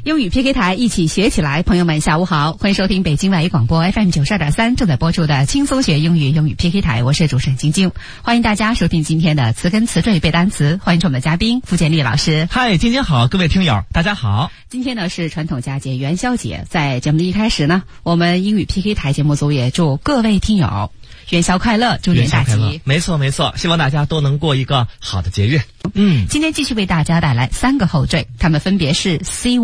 英语 PK 台一起学起来，朋友们下午好，欢迎收听北京外语广播 FM 92.3正在播出的轻松学英语 PK 台，我是主持人晶晶，欢迎大家收听今天的词根词缀背单词，欢迎我们的嘉宾付建立老师。 嗨，晶晶好，各位听友大家好。 今天呢是传统佳节元宵节，在节目的一开始呢，我们英语 PK 台节目组也祝各位听友元宵快乐，猪年大吉。 没错没错，希望大家都能过一个好的节日。 今天继续为大家带来3个后缀，它们分别是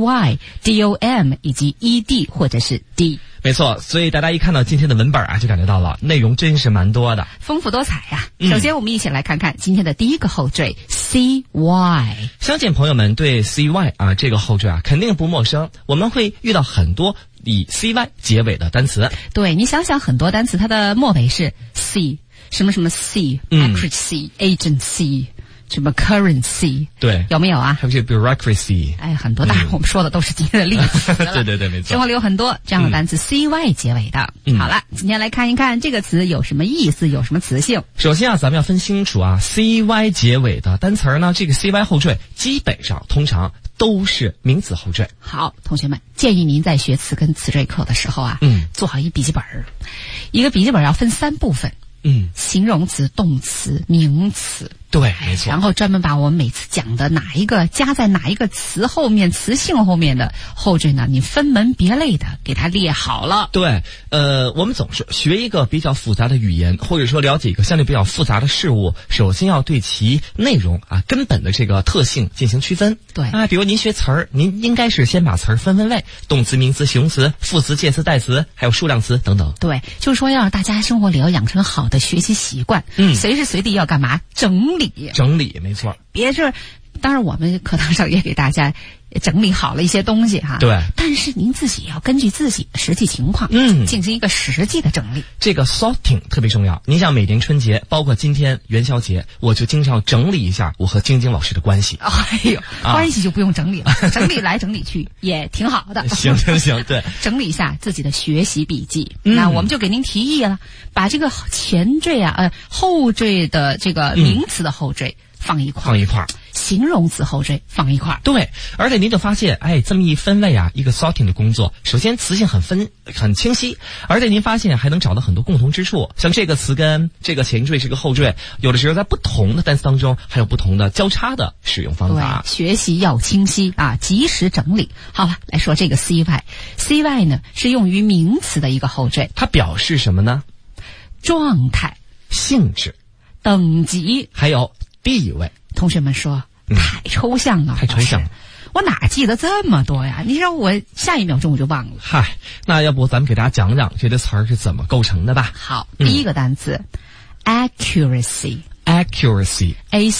cy、dom 以及 ed 或者是 d。 没错，所以大家一看到今天的文本啊，就感觉到了内容真是蛮多的， 丰富多彩呀。首先我们一起来看看今天的第一个后缀 cy。 相信朋友们对 cy 啊这个后缀啊肯定不陌生，我们会遇到很多以 cy 结尾的单词。 对，你想想很多单词它的末尾是 c， 什么什么 c、accuracy、agency， 什么 currency， 对， 有没有啊？ 还有这 bureaucracy， 哎，很多，当然我们说的都是今天的例子。 对对对，没错。 生活里有很多这样的单词 cy 结尾的。好了，今天来看一看这个词有什么意思，有什么词性。 首先啊，咱们要分清楚啊 cy 结尾的单词呢，这个 cy 后缀基本上通常都是名词后缀。 好，同学们，建议您在学词根词缀课的时候啊，做好一笔记本，一个笔记本要分3部分。形容词、动词、名词。 对，没错。 然后专门把我们每次讲的哪一个加在哪一个词后面、词性后面的后缀呢，你分门别类的给它列好了。 对，我们总是学一个比较复杂的语言，或者说了解一个相对比较复杂的事物，首先要对其内容啊根本的这个特性进行区分。 对啊，比如您学词儿，您应该是先把词儿分分类，动词、名词、形容词、副词、介词、代词，还有数量词等等。 对，就是说要让大家生活里要养成好的学习习惯，随时随地要干嘛？整理， 没错。 别是，当然我们课堂上也给大家整理好了一些东西哈。 对。 但是您自己要根据自己的实际情况，进行一个实际的整理。 这个 sorting 特别重要。您像每年春节，包括今天元宵节，我就经常整理一下我和晶晶老师的关系。 哎呦，关系就不用整理了，整理来整理去也挺好的。 行，对。 整理一下自己的学习笔记。那我们就给您提议了，把这个前缀啊，后缀的这个名词的后缀放一块儿，形容词后缀放一块儿。对， 而且您就发现，这么一分类啊，一个 sorting 的工作，首先词性很清晰，而且您发现还能找到很多共同之处，像这个词根、这个前缀、这个后缀，有的时候在不同的单词当中还有不同的交叉的使用方法。 对，学习要清晰啊，及时整理。好了，来说这个 cy 呢是用于名词的一个后缀， 它表示什么呢？ 状态、 性质、 等级， 还有地位。 同学们说太抽象了， 太抽象了， 我哪记得这么多呀？你让我下一秒钟我就忘了。 嗨，那要不咱们给大家讲讲这个词儿是怎么构成的吧？ 好，第一个单词 accuracy，accuracy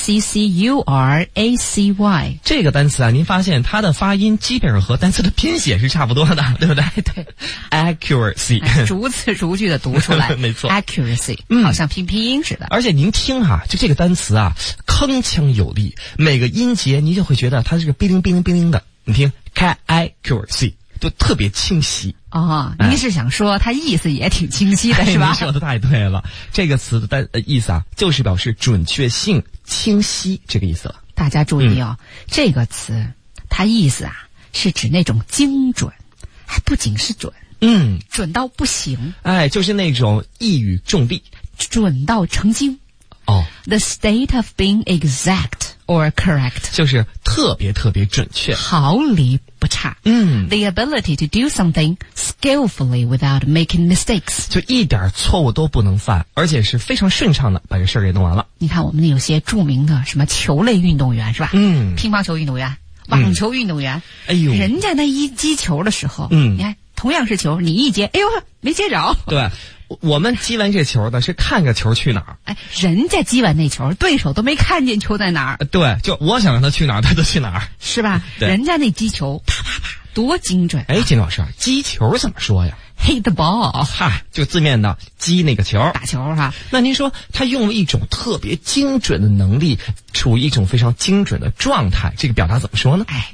ACCURACY 这个单词啊，您发现它的发音基本上和单词的拼写是差不多的，对不对？ 对 accuracy 逐字逐句的读出来没错 accuracy 好像拼音似的。 而且您听啊，就这个单词啊铿锵有力，每个音节您就会觉得它是个哔铃哔铃哔铃的。你听 accuracy 都特别清晰。 您是想说它意思也挺清晰的是吧？ 您说的太对了，这个词的意思啊，就是表示准确性、清晰这个意思了。 大家注意这个词它意思啊是指那种精准，还不仅是准，准到不行， 就是那种一语中的， 准到成精。The state of being exact or correct， 就是特别特别准确， 毫厘不差。The ability to do something skillfully without making mistakes， 就一点错误都不能犯，而且是非常顺畅的把这事儿给弄完了。 你看我们有些著名的什么球类运动员是吧？乒乓球运动员、网球运动员，人家那一击球的时候，你看同样是球，你一接，哎呦没接着。对。 我们击完这球的是看个球去哪儿， 人家击完那球，对手都没看见球在哪儿。 对，就我想让他去哪儿，他就去哪儿， 是吧？人家那击球，啪啪啪，多精准。 金老师，击球怎么说呀？ Hit the ball， 就字面的击那个球， 打球哈。 那您说他用了一种特别精准的能力，处于一种非常精准的状态，这个表达怎么说呢？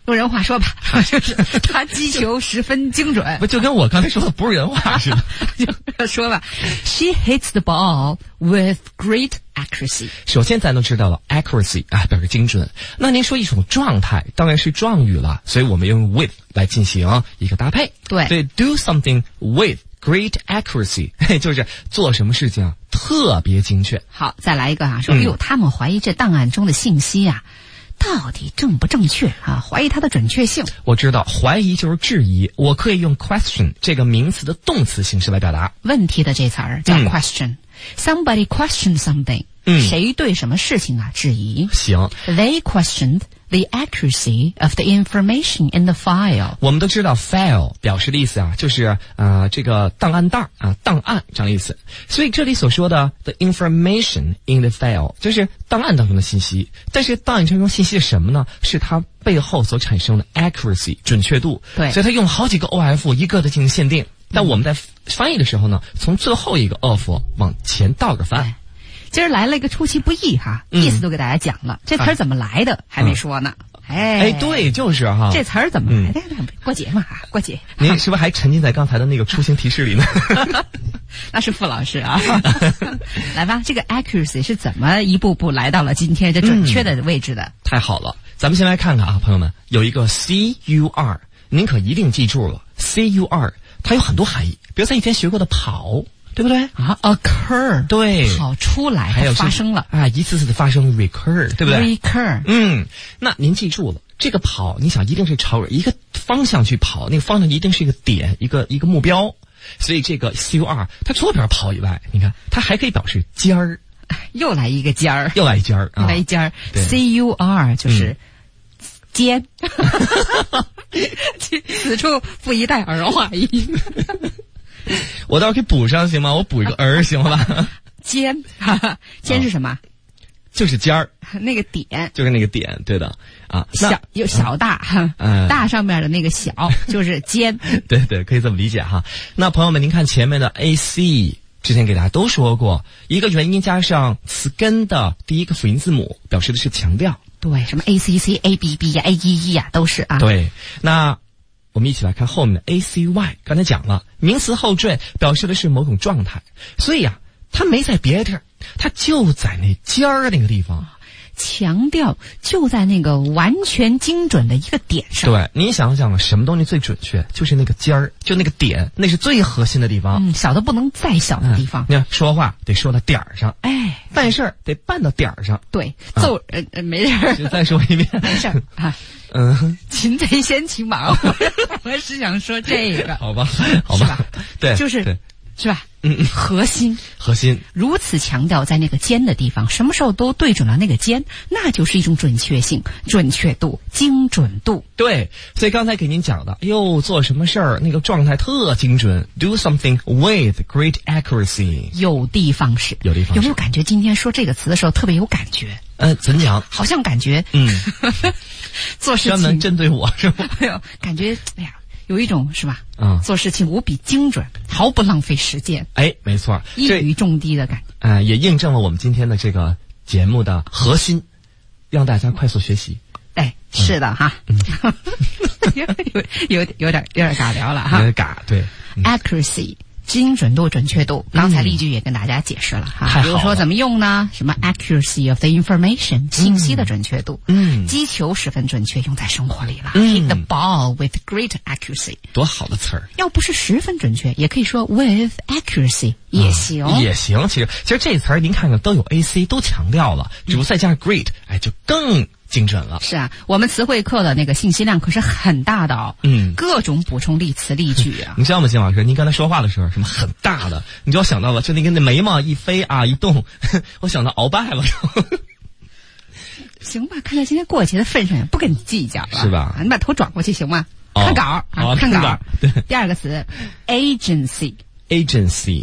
用人话说吧，就是他击球十分精准。 不就跟我刚才说的不是人话似的？ 就说吧 ，She hits the ball with great accuracy。 首先咱都知道了 accuracy 啊，表示精准。那您说一种状态，当然是状语了，所以我们用 with 来进行一个搭配。 对， 所以 do something with great accuracy， 就是做什么事情啊特别精确。 好，再来一个啊，说哟，他们怀疑这档案中的信息啊。到底正不正确啊？怀疑它的准确性。 我知道，怀疑就是质疑，我可以用 question 这个名词的动词形式来表达。 问题的这词儿叫 question。Somebody questioned something。谁对什么事情啊质疑？ 行。 They questioned the accuracy of the information in the file。 我们都知道 file 表示的意思啊，就是这个档案袋啊，档案这样意思。所以这里所说的 the information in the file 就是档案当中的信息。但是档案当中信息是什么呢？是它背后所产生的 accuracy 准确度。 对， 所以它用好几个 of 一个的进行限定。但我们在翻译的时候呢，从最后一个 of 往前倒着翻。 今儿来了一个出其不意哈，意思都给大家讲了。这词儿怎么来的还没说呢。 哎，对，就是哈。 这词儿怎么来的？过节嘛，过节。 您是不是还沉浸在刚才的那个出行提示里呢？ 那是傅老师啊。来吧，这个 accuracy 是怎么一步步来到了今天这准确的位置的？ 太好了，咱们先来看看啊，朋友们，有一个 CUR， 您可一定记住了 CUR， 它有很多含义，比如咱以前学过的跑。对不对啊 ？occur 对， 跑出来， 还有发生了啊，一次次的发生 recur， 对不对 ？recur， 那您记住了，这个跑，你想一定是朝一个方向去跑，那个方向一定是一个点，一个目标。所以这个 CUR 它除了表示跑以外，你看它还可以表示尖儿， 又来一个尖儿， 又来一尖儿， 又来一尖儿。CUR 就是尖，此处不宜带儿化音。 我倒是可以补上行吗？我补一个行吧？ 尖，尖是什么？ 就是尖儿， 那个点， 就是那个点，对的啊。 有小大，大上面的那个小就是尖。 对对，可以这么理解哈。那朋友们，您看前面的 AC， 之前给大家都说过，一个元音加上词根的第一个辅音字母，表示的是强调。 对，什么 ACC、ABB 呀、AEE 呀，都是啊。 对，那我们一起来看后面的 ACY， 刚才讲了，名词后缀表示的是某种状态，所以啊，它没在别的地儿，它就在那尖儿那个地方， 强调就在那个完全精准的一个点上。 对，你想想，什么东西最准确？就是那个尖儿，就那个点，那是最核心的地方。 小的不能再小的地方。 你看，说话得说到点儿上， 哎， 办事儿得办到点儿上。 对，没事儿。 再说一遍， 没事儿啊。擒贼先擒王，我是想说这个。 好吧，好吧，对， 就是对， 是吧？核心如此强调在那个尖的地方，什么时候都对准了那个尖，那就是一种准确性、准确度、精准度。 对，所以刚才给您讲的，做什么事儿那个状态特精准 ，do something with great accuracy， 有的放矢。有没有感觉今天说这个词的时候特别有感觉？ 怎讲？ 好像感觉做事情专门针对我是吗？ 哎呦，感觉有一种是吧？做事情无比精准，毫不浪费时间。 哎，没错， 一语中的的感觉。也印证了我们今天的这个节目的核心，让大家快速学习。 哎，是的哈，有点尬聊了哈， 有点尬，对 ，accuracy。精准度、准确度，刚才例句也跟大家解释了哈。比如说怎么用呢？什么 accuracy of the information， 信息的准确度。击球十分准确，用在生活里了。Hit the ball with great accuracy， 多好的词儿！ 要不是十分准确，也可以说 with accuracy 也行。 也行，其实这词儿您看看都有 AC， 都强调了，只不过再加上 great， 哎，就更精准了。 是啊，我们词汇课的那个信息量可是很大的哦。各种补充例词例句啊。 你知道吗，金老师？您刚才说话的时候，什么很大的，你就想到了，就那眉毛一飞啊一动，我想到鳌拜了。 行吧，看在今天过节的份上，不跟你计较了， 是吧？ 你把头转过去行吗？看稿啊，看稿。 对， 第二个词 agency。agency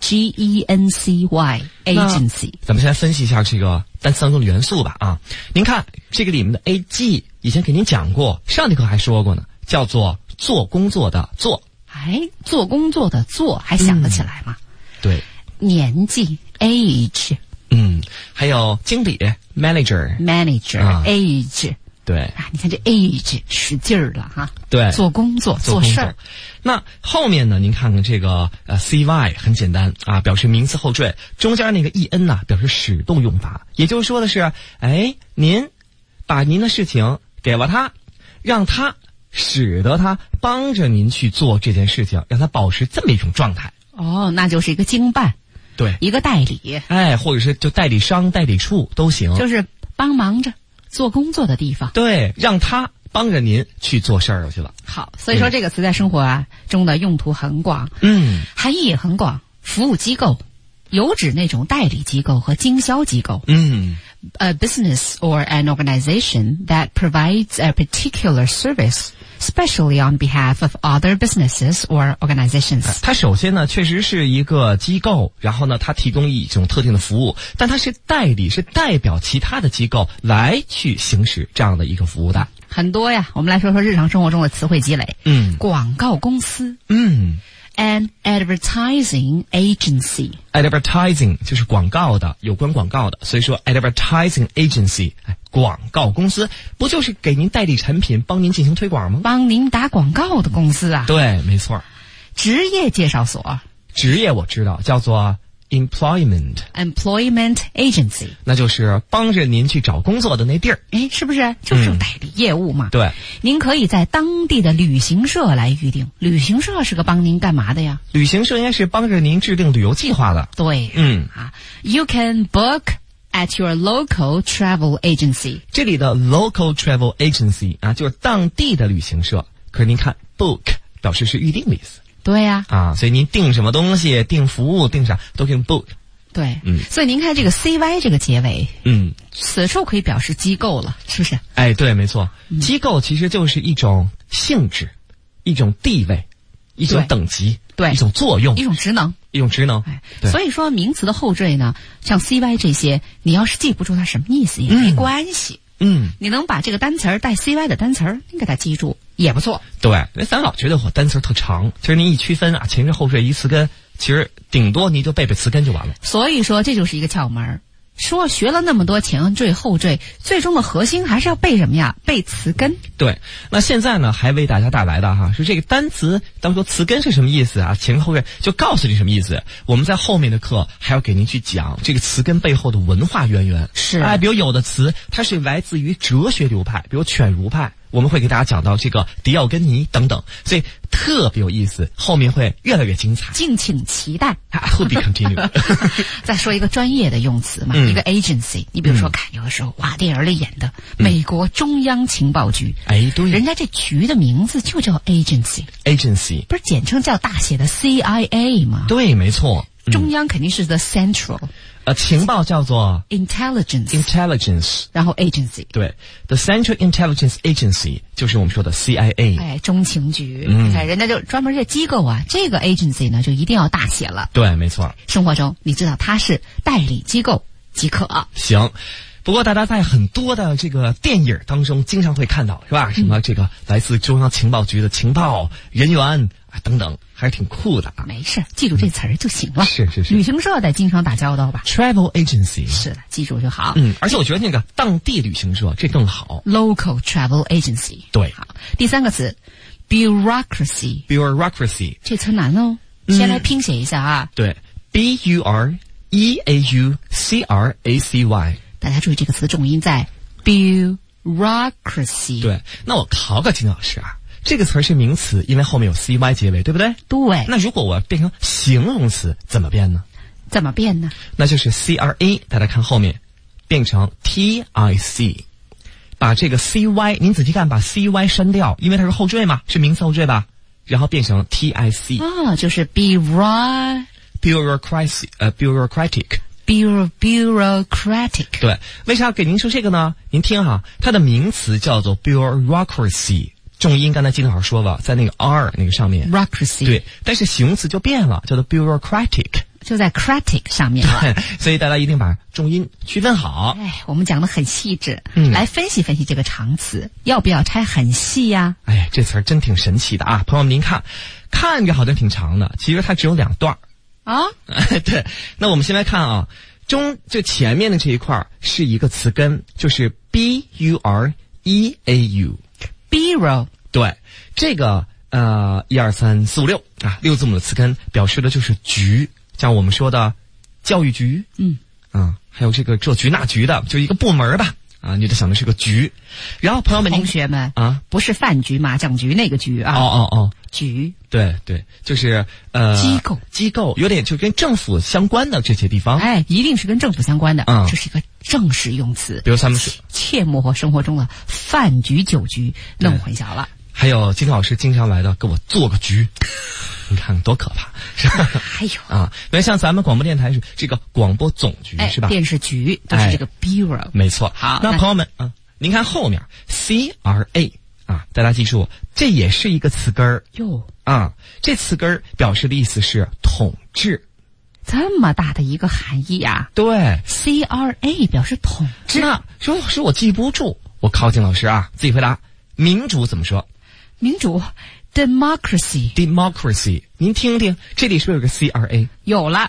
agency， 咱们先来分析一下这个单词当中的元素吧啊。您看这个里面的 ag， 以前给您讲过，上节课还说过呢，叫做做工作的做。 哎，做工作的做还想得起来吗？ 对， 年纪 age， 还有经理 manager， age， 对啊，你看这 age 使劲儿了哈， 对， 做工作做事儿。 那后面呢？您看看这个cy 很简单啊，表示名词后缀，中间那个 en 呢，表示使动用法，也就是说的是，您把您的事情给了他，让他使得他帮着您去做这件事情，让他保持这么一种状态。 哦，那就是一个经办， 对， 一个代理， 或者是就代理商、代理处都行， 就是帮忙着做工作的地方。 对，让他帮着您去做事儿去了。 好，所以说这个词在生活中的用途很广，含义也很广。服务机构有指那种代理机构和经销机构。A business or an organization that provides a particular service, especially on behalf of other businesses or organizations. 它首先呢，确实是一个机构，然后呢，它提供一种特定的服务，但它是代理，是代表其他的机构来去行使这样的一个服务的。 很多呀，我们来说说日常生活中的词汇积累。广告公司。An advertising agency. Advertising 就是广告的，有关广告的，所以说 advertising agency， 广告公司不就是给您代理产品，帮您进行推广吗？ 帮您打广告的公司啊。 对，没错。 职业介绍所。 职业我知道，叫做Employment agency， 那就是帮着您去找工作的那地儿。 是不是就是代理业务嘛？ 对，您可以在当地的旅行社来预定。旅行社是个帮您干嘛的呀？ 旅行社应该是帮着您制定旅游计划的。 对，You can book at your local travel agency。 这里的 local travel agency 就是当地的旅行社。可是您看 book 表示是预定的意思。 对呀， 所以您订什么东西、订服务、订啥都可以 book。 对，所以您看这个 cy 这个结尾，此处可以表示机构了，是不是？ 对，没错，机构其实就是一种性质、一种地位、一种等级、 对， 一种作用、 一种职能。 所以说名词的后缀呢，像 cy 这些，你要是记不住它什么意思也没关系。你能把这个单词儿带 cy 的单词儿，你给它记住也不错。 对，咱老觉得我单词儿特长，其实您一区分前缀后缀一词根，其实顶多你就背背词根就完了。 所以说这就是一个窍门。说学了那么多前缀后缀，最终的核心还是要背什么呀？背词根。 对，那现在呢还为大家带来的是这个单词当说词根是什么意思前后缀就告诉你什么意思。我们在后面的课还要给您去讲这个词根背后的文化渊源。 是比如有的词它是来自于哲学流派，比如犬儒派，我们会给大家讲到这个迪奥根尼等等，所以特别有意思，后面会越来越精彩， 敬请期待。 To be continued。 再说一个专业的用词嘛，一个 agency， 你比如说看有的时候电影里演的美国中央情报局， 对， 人家这局的名字就叫 agency， 不是简称叫大写的 CIA 吗？ 对，没错， 中央肯定是 the central。 情报叫做 intelligence， 然后 agency， 对 ，the Central Intelligence Agency 就是我们说的 CIA， 中情局，你看人家就专门这机构这个 agency 呢就一定要大写了。 对，没错。 生活中你知道它是代理机构即可。 行。不过大家在很多的这个电影当中经常会看到，是吧？什么这个来自中央情报局的情报人员等等，还是挺酷的。 没事，记住这词儿就行了。 是。 旅行社得经常打交道吧 ？Travel agency。 是的，记住就好。 而且我觉得那个当地旅行社这更好。 Local travel agency。 对。 好，第三个词 bureaucracy。这词难哦，先来拼写一下对 bureaucracy。 大家注意这个词重音在 bureaucracy。 对，那我考金老师这个词是名词，因为后面有 cy 结尾，对不对？ 对。 那如果我变成形容词怎么变呢？那就是 CRA， 大家看后面变成 TIC， 把这个 CY 您仔细看，把 CY 删掉，因为它是后缀嘛，是名词后缀吧，然后变成 TIC。 就是 bureaucratic。 对，为啥要给您说这个呢？您听它的名词叫做 bureaucracy， 重音刚才金老师说了，在那个 R 那个上面 bureaucracy。 对，但是形容词就变了，叫做 bureaucratic， 就在 cratic 上面了。 所以大家一定把重音区分好。 我们讲的很细致，来分析分析这个长词，要不要拆很细呀？ 这词儿真挺神奇的朋友们，您看着好像挺长的，其实它只有2段。对，那我们先来看就前面的这一块是一个词根，就是 bureaucracy， ，B-A-U。 Bureau。 对，这个1、2、3、4、5、6啊，6字母的词根表示的就是局，像我们说的教育局，还有这个这局那局的，就一个部门吧。啊，你就想的是个局，然后朋友们， 同学们啊， 不是饭局、麻将局那个局啊，局， 对，就是机构，有点就跟政府相关的这些地方， 一定是跟政府相关的，这是一个正式用词， 比如咱们切莫和生活中的饭局、酒局弄混淆了。 还有金老师经常来的，给我做个局。你看多可怕，是吧？ 还有啊，那像咱们广播电台是这个广播总局，是吧？ 电视局都是这个 bureau， 没错。 好， 那朋友们啊，您看后面 CRA 啊，大家记住，这也是一个词根儿哟啊，这词根儿表示的意思是统治， 这么大的一个含义啊。 对 ，CRA 表示统治。 那说老师我记不住，我考金老师啊，自己回答。民主怎么说？ 民主。Democracy， 您听听，这里是不是有个 CRA？ 有了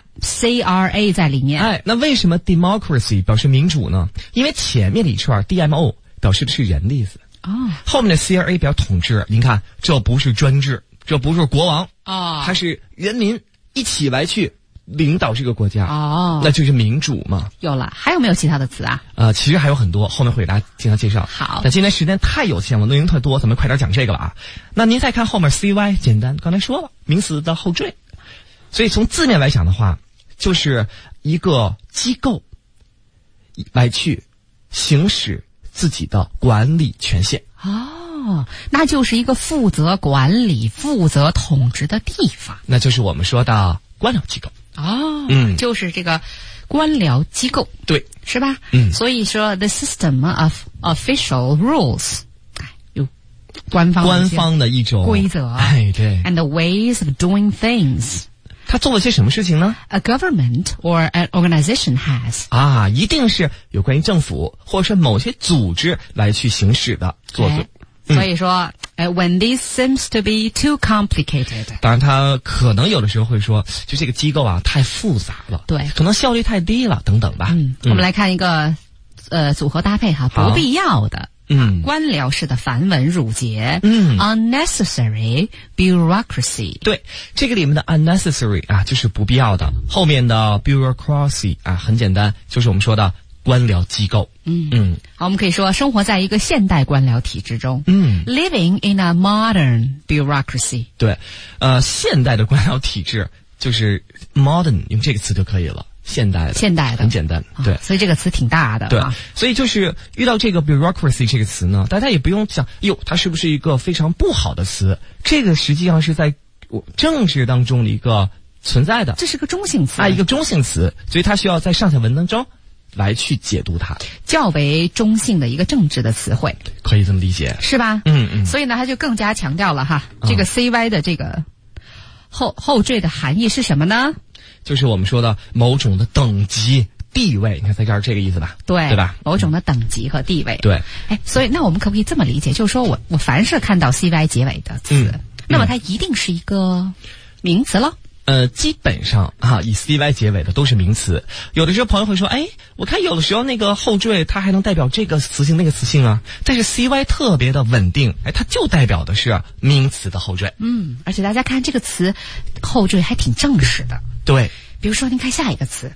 CRA 在里面。 那为什么 democracy 表示民主呢？因为前面的一串 DMO 表示的是人的意思，后面的 CRA 表统治。您看，这不是专制，这不是国王它是人民一起来去领导这个国家那就是民主嘛。 有了，还有没有其他的词啊？ 其实还有很多，后面会给大家经常介绍。 好， 但今天时间太有限了，内容太多，咱们快点讲这个了啊。那您再看后面 CY， 简单，刚才说了，名词的后缀，所以从字面来讲的话，就是一个机构来去行使自己的管理权限。 那就是一个负责管理、负责统治的地方， 那就是我们说的官僚机构。 就是这个官僚机构， 对， 是吧？所以说 the system of official rules， 有官方的一种规则， 对 ，and the ways of doing things。 他做了些什么事情呢 ？A government or an organization has 一定是有关于政府或者是某些组织来去行使的做作。 所以说when this seems to be too complicated， 当然他可能有的时候会说，就这个机构啊太复杂了， 对， 可能效率太低了，等等吧。 我们来看一个组合搭配哈，不必要的。官僚式的繁文缛节，unnecessary bureaucracy。 对，这个里面的 unnecessary 就是不必要的，后面的 bureaucracy 很简单，就是我们说的官僚机构。 好，我们可以说生活在一个现代官僚体制中。living in a modern bureaucracy。对， 现代的官僚体制就是 modern， 用这个词就可以了。现代的很简单，对， 所以这个词挺大的， 对，所以就是遇到这个 bureaucracy 这个词呢，大家也不用想，它是不是一个非常不好的词？这个实际上是在政治当中的一个存在的， 这是个中性词一个中性词，所以它需要在上下文当中来去解读它， 较为中性的一个政治的词汇， 可以这么理解， 是吧？所以呢，它就更加强调了这个 CY 的这个后缀的含义是什么呢？ 就是我们说的某种的等级地位，你看在这儿这个意思吧？对吧？ 某种的等级和地位。 对， 所以那我们可不可以这么理解？就是说我凡是看到 CY 结尾的词，那么它一定是一个名词了。 基本上以 CY 结尾的都是名词。有的时候朋友会说，我看有的时候那个后缀它还能代表这个词性那个词性啊，但是 CY 特别的稳定，它就代表的是名词的后缀。 而且大家看这个词后缀还挺正式的。 对， 比如说您看下一个词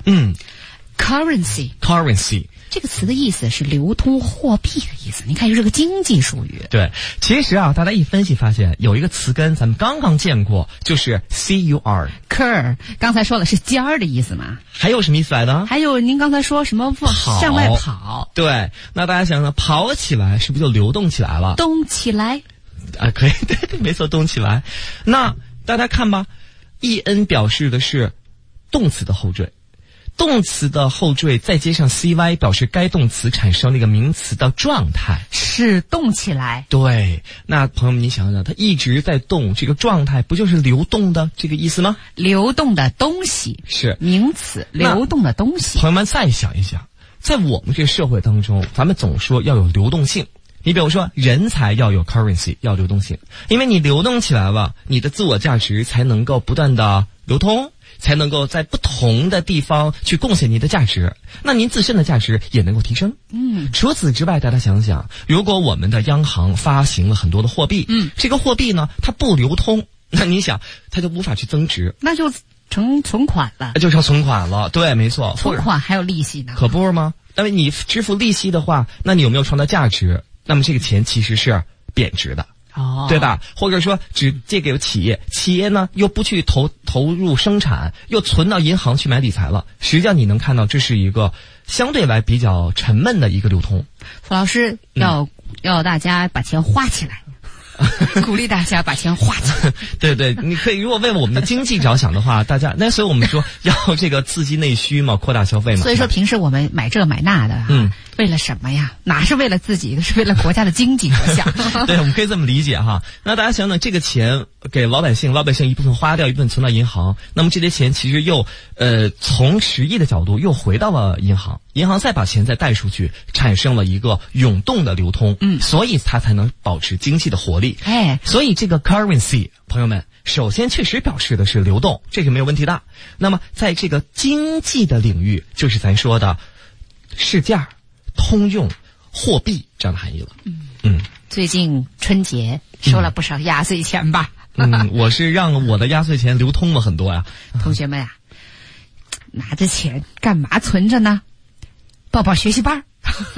，currency 这个词的意思是流通货币的意思，你看就是个经济术语。 对，其实大家一分析发现有一个词根咱们刚刚见过，就是 cur。 刚才说的是尖儿的意思嘛？ 还有什么意思来的？ 还有您刚才说什么向外跑？ 对，那大家想想，跑起来是不是就流动起来了？ 动起来可以，对，没错，动起来。那大家看吧，en 表示的是动词的后缀。动词的后缀再接上 CY， 表示该动词产生了一个名词的状态， 是动起来。 对，那朋友们，你想想，它一直在动，这个状态不就是流动的这个意思吗？ 流动的东西是名词，流动的东西。 朋友们再想一想，在我们这个社会当中，咱们总说要有流动性。你比如说，人才要有 currency， 要流动性，因为你流动起来了，你的自我价值才能够不断的流通。 才能够在不同的地方去贡献您的价值，那您自身的价值也能够提升。除此之外，大家想想，如果我们的央行发行了很多的货币，这个货币呢，它不流通，那你想，它就无法去增值， 那就成存款了， 就成存款了。对，没错， 存款还有利息呢， 可不是吗？那么你支付利息的话，那你有没有创造价值？那么这个钱其实是贬值的。对吧？或者说只借给企业，企业呢又不去投入生产，又存到银行去买理财了。实际上你能看到，这是一个相对来比较沉闷的一个流通。 傅老师要大家把钱花起来。鼓励大家把钱花起来。 对对，你可以如果为我们的经济着想的话，大家那所以我们说要这个刺激内需嘛，扩大消费嘛。 所以说平时我们买这买那的，为了什么呀？哪是为了自己，是为了国家的经济着想。 对，我们可以这么理解哈。那大家想想，这个钱给老百姓一部分花掉，一部分存到银行，那么这些钱其实又从实益的角度又回到了银行，银行再把钱再贷出去，产生了一个涌动的流通，所以它才能保持经济的活力。所以这个 currency 朋友们，首先确实表示的是流动，这个没有问题的。那么在这个经济的领域，就是咱说的市价、通用、货币这样的含义了。 最近春节收了不少压岁钱吧？ 我是让我的压岁钱流通了很多呀。 同学们呀，拿着钱干嘛存着呢？报学习班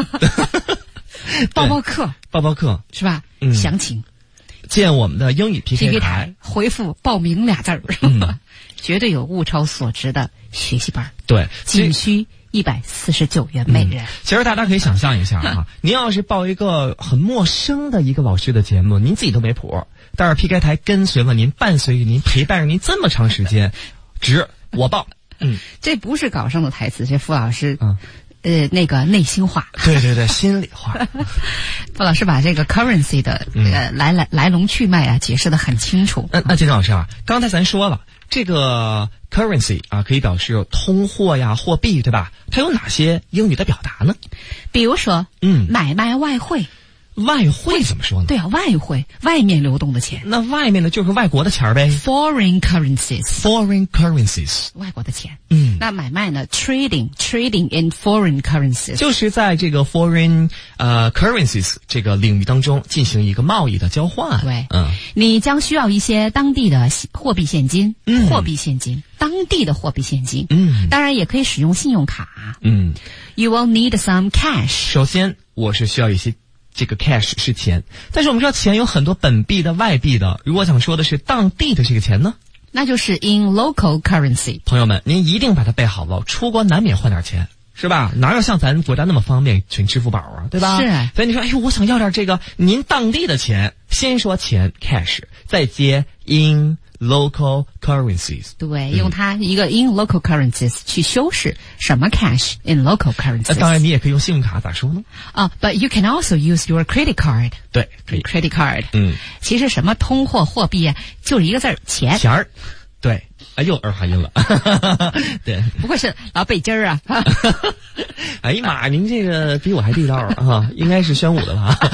报课是吧？详情见我们的英语 PK 台， 回复报名俩字儿，绝对有物超所值的学习班。 对， 仅需149元每人。 其实大家可以想象一下哈，您要是报一个很陌生的一个老师的节目，您自己都没谱，但是 PK 台跟随了您，伴随着您，陪伴着您这么长时间，值我报。 这不是搞上的台词，这傅老师那个内心话， 对，心里话。 傅老师把这个 currency 的来龙去脉啊解释得很清楚。 那金老师啊，刚才咱说了，这个 currency 啊可以表示通货呀、货币，对吧？它有哪些英语的表达呢？ 比如说，买卖外汇。 外汇怎么说呢？ 对啊，外汇，外面流动的钱。 那外面的就是外国的钱呗。 Foreign currencies， 外国的钱。那买卖呢 ？Trading in foreign currencies， 就是在这个 foreign currencies 这个领域当中进行一个贸易的交换。 对，你将需要一些当地的货币现金，当地的货币现金。当然也可以使用信用卡。You will need some cash。 首先，我是需要一些。这个 cash 是钱，但是我们知道钱有很多本币的、外币的。如果想说的是当地的这个钱呢， 那就是 in local currency。 朋友们，您一定把它背好了，出国难免换点钱，是吧？哪有像咱国家那么方便存支付宝啊，对吧？ 是。 所以你说，哎呦，我想要点这个您当地的钱，先说钱 cash， 再接 in local currencies。 对，用它一个 in local currencies 去修饰什么 cash in local currencies。 当然，你也可以用信用卡，咋说呢 ？But you can also use your credit card。 对，可以 credit card。其实什么通货货币啊，就是一个字儿，钱。 钱儿。对，哎呦，儿化音了。对， 不会是老北京啊？ 哎呀妈，您这个比我还地道啊！应该是宣武的吧？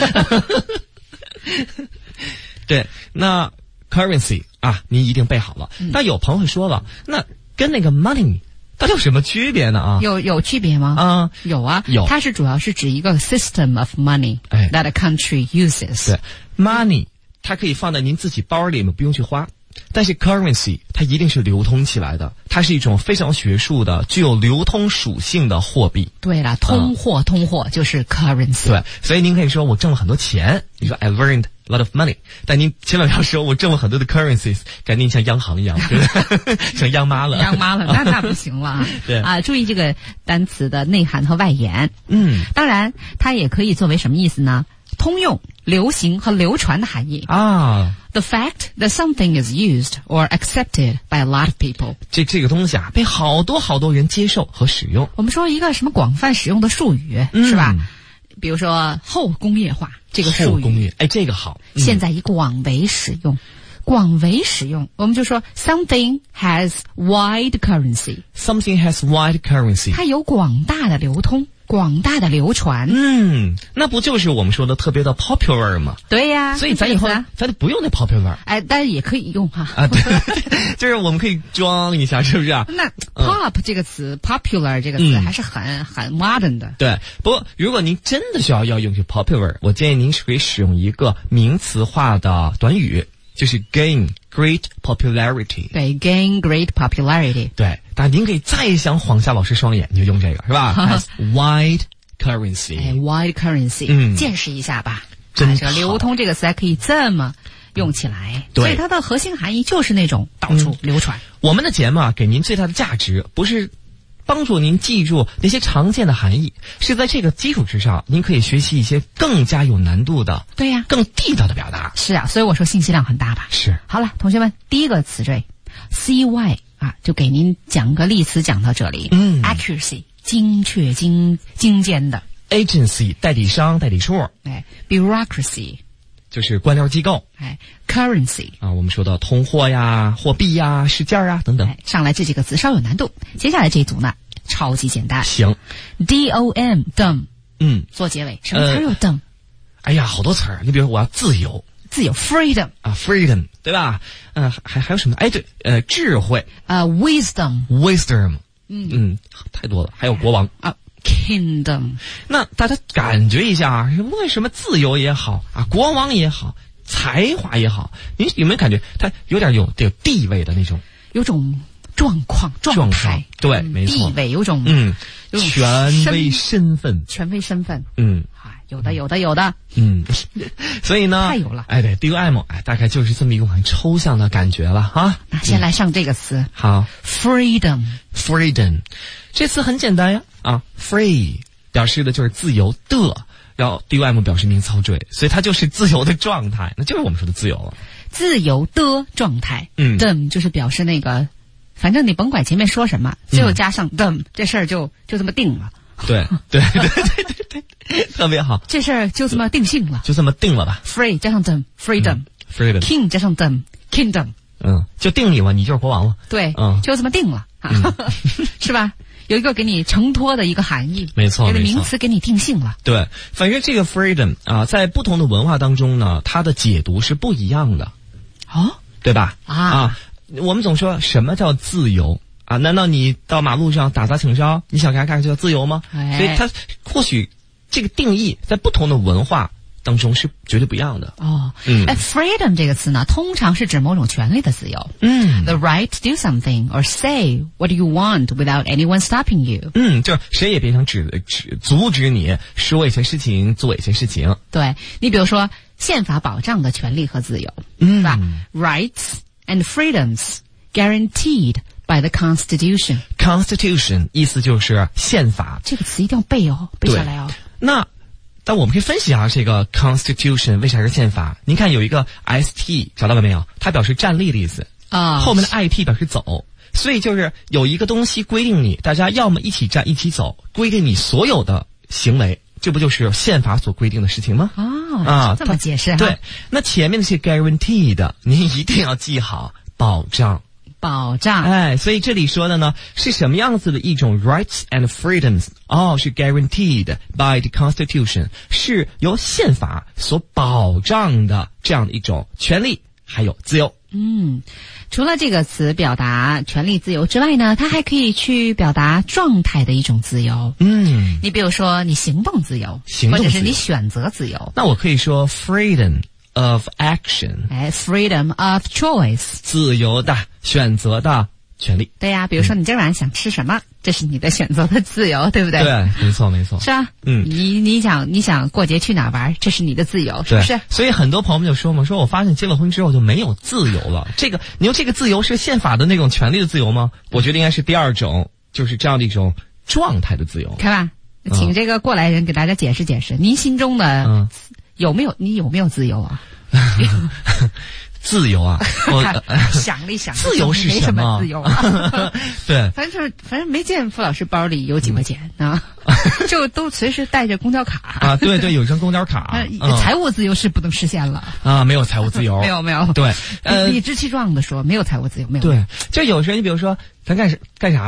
对，那 currency 啊，您一定背好了。但有朋友会说了，那跟那个 money 它有什么区别呢？ 有区别吗？有啊，它是主要是指一个 system of money that a country uses。 对 ，money 它可以放在您自己包里面，不用去花。但是 currency 它一定是流通起来的，它是一种非常学术的、具有流通属性的货币。 对了，通货就是 currency。 对，所以您可以说我挣了很多钱，你说 I earned a lot of money， 但您千万不要说我挣了很多的 currencies， 赶紧像央行一样，对不对？像央妈了，那不行了。 对啊，注意这个单词的内涵和外延。当然它也可以作为什么意思呢？通用、流行和流传的含义啊。 The fact that something is used or accepted by a lot of people。 这个东西啊，被好多人接受和使用。 我们说一个什么广泛使用的术语，是吧？比如说后工业化这个术语。 后工业，这个好。 现在以广为使用，我们就说 something has wide currency。 Something has wide currency。 它有广大的流通。 广大的流传。 那不就是我们说的特别的 popular 吗？ 对呀， 所以咱以后咱就不用那 popular。 哎，但是也可以用哈。 啊，对，就是我们可以装一下，是不是啊？ 那 pop 这个词 ，popular 这个词还是很 modern 的。 对，不过如果您真的需要用这 popular， 我建议您可以使用一个名词化的短语，就是 gain great popularity。 对 ，gain great popularity。 对，但您可以再想晃瞎老师双眼，你就用这个是吧？As wide currency。 哎 ，wide currency，见识一下吧。 真这个流通这个词还可以这么用起来， 对， 所以它的核心含义就是那种到处流传。 我们的节目啊，给您最大的价值不是帮助您记住那些常见的含义，是在这个基础之上，您可以学习一些更加有难度的， 对呀， 更地道的表达。 是啊，所以我说信息量很大吧。 是。 好了，同学们，第一个词缀 CY 啊，就给您讲个例词，讲到这里。accuracy 精确精简的。 agency 代理商代理处。 哎 bureaucracy 就是官僚机构。 哎 currency 啊，我们说到通货呀、货币呀、市价啊等等。 哎，上来这几个词稍有难度，接下来这一组呢超级简单。 行 DOM dom 做结尾，什么词儿有 dom？ 哎呀，好多词儿，你比如我要自由 freedom 啊 freedom 对吧？还有什么？哎对，智慧 wisdom 太多了，还有国王啊。Kingdom， 那大家感觉一下，为什么自由也好啊，国王也好，才华也好，您有没有感觉它有点有地位的那种， 有种状态？ 对，没错， 地位有种权威身份， 有的， 所以呢， 太有了， 哎，对 ，DOM， 哎，大概就是这么一种很抽象的感觉了哈。 那先来上这个词， 好 ，freedom， 这词很简单呀，啊 ，free 表示的就是自由的，然后 DOM 表示名词后缀，所以它就是自由的状态，那就是我们说的自由了。 自由的状态，dom 就是表示那个，反正你甭管前面说什么，最后加上 dom，这事儿就这么定了。 对，特别好， 这事儿就这么定性了， 就这么定了吧。 Free 加上 dom，freedom，freedom。King 加上 dom，kingdom。 就定你了，你就是国王了。 对，就这么定了，是吧？有一个给你承托的一个含义， 没错， 这个名词给你定性了。 对，反正这个 freedom 啊，在不同的文化当中呢，它的解读是不一样的，对吧？我们总说什么叫自由啊？难道你到马路上打砸抢烧，你想干就叫自由吗？所以它或许这个定义在不同的文化当中是绝对不一样的。 freedom 这个词呢，通常是指某种权利的自由。The right to do something or say what you want without anyone stopping you。 就是谁也别想阻止你说一些事情，做一些事情。 对，你比如说宪法保障的权利和自由，是吧 ？Rights and freedoms guaranteed by the Constitution。Constitution 意思就是宪法。 这个词一定要背哦，背下来哦。 但我们可以分析一下这个 Constitution 为啥是宪法？您看有一个 ST 找到了没有？它表示站立的意思啊，后面的 IT 表示走，所以就是有一个东西规定你，大家要么一起站一起走，规定你所有的行为，这不就是宪法所规定的事情吗？ 这么解释哈。 对，那前面那些 guaranteed 您一定要记好，保障。哎，所以这里说的呢是什么样子的一种 rights and freedoms？ 是 guaranteed by the Constitution， 是由宪法所保障的这样的一种权利还有自由。 除了这个词表达权利自由之外呢，它还可以去表达状态的一种自由。你比如说你行动自由，或者是你选择自由。 那我可以说 freedom of action， freedom of choice， 自由的选择的权利。 对呀，比如说你今晚上想吃什么，这是你的选择的自由，对不对？ 对，没错。 是啊，你想过节去哪儿玩，这是你的自由，是不是？ 所以很多朋友们就说嘛，说我发现结了婚之后就没有自由了。你说这个自由是宪法的那种权利的自由吗？我觉得应该是第二种，就是这样的一种状态的自由。 看吧，请这个过来人给大家解释解释，您心中的你有没有自由啊？ 自由啊！我想了一想， 自由是什么？自由啊？ 对， 反正没见傅老师包里有几块钱啊，就都随时带着公交卡啊。对，有一张公交卡。 财务自由是不能实现了啊，没有财务自由， 没有。 对， 理直气壮的说，没有财务自由，没有。 对，就有时候你比如说，咱干啥去呀？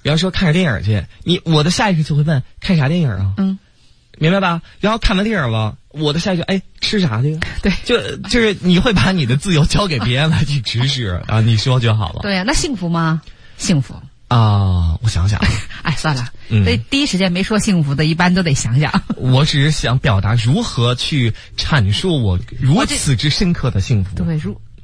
比方说看个电影去，我的下意识就会问看啥电影啊？明白吧？然后看完电影了，我的下一句吃啥去？ 对， 就是你会把你的自由交给别人来去指使啊，你说就好了。 对呀，那幸福吗？幸福啊，我想想。 算了，所以第一时间没说幸福的，一般都得想想。 我只是想表达如何去阐述我如此之深刻的幸福。 对，